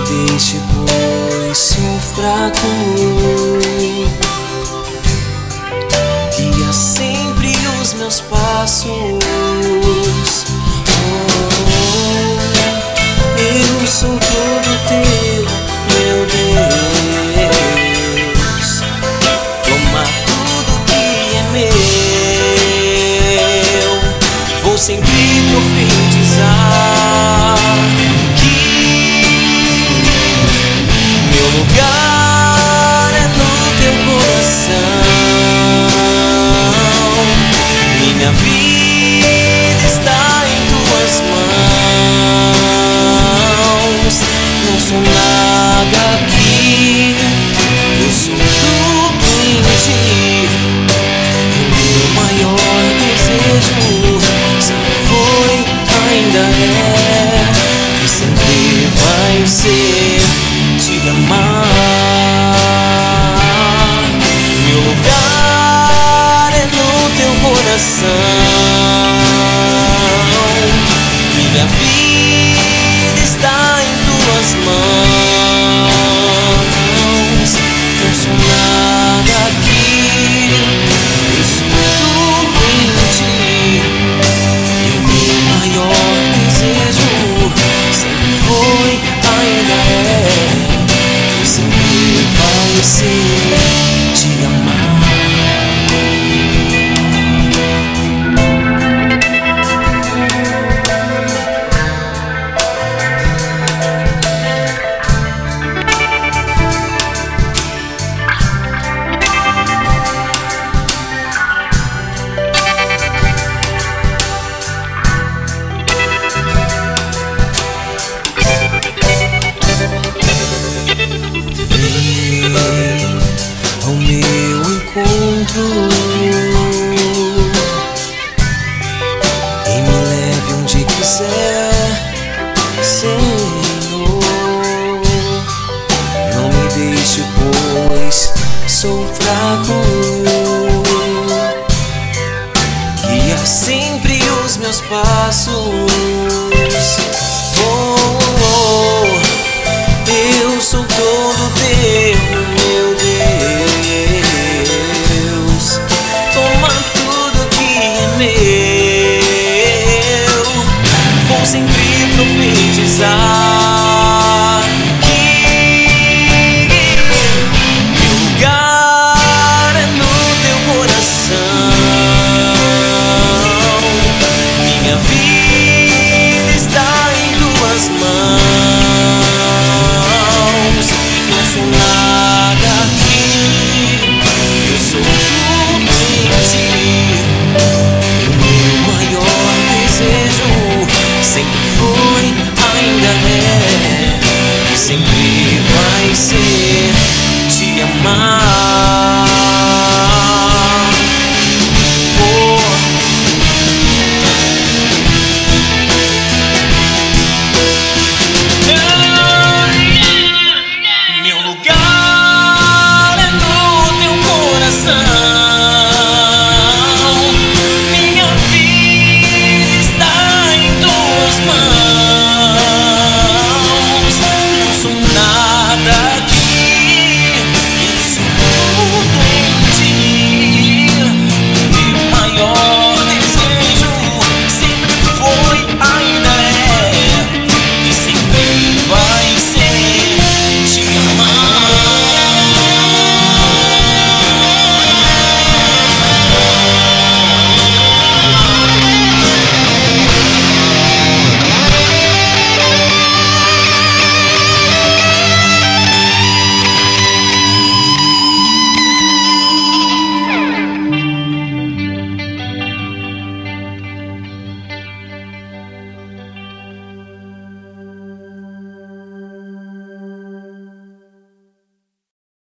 deixe, pois sou fraco. Guia sempre os meus passos. Eu sou todo teu, meu Deus. Toma tudo que é meu. Vou sempre profetizar que meu lugar é no teu coração. Minha vida está em tuas mãos. Não sou nada aqui, eu sou tudo em ti. O meu maior desejo sempre foi, ainda é, e sempre vai ser te amar. Meu lugar é no teu coração.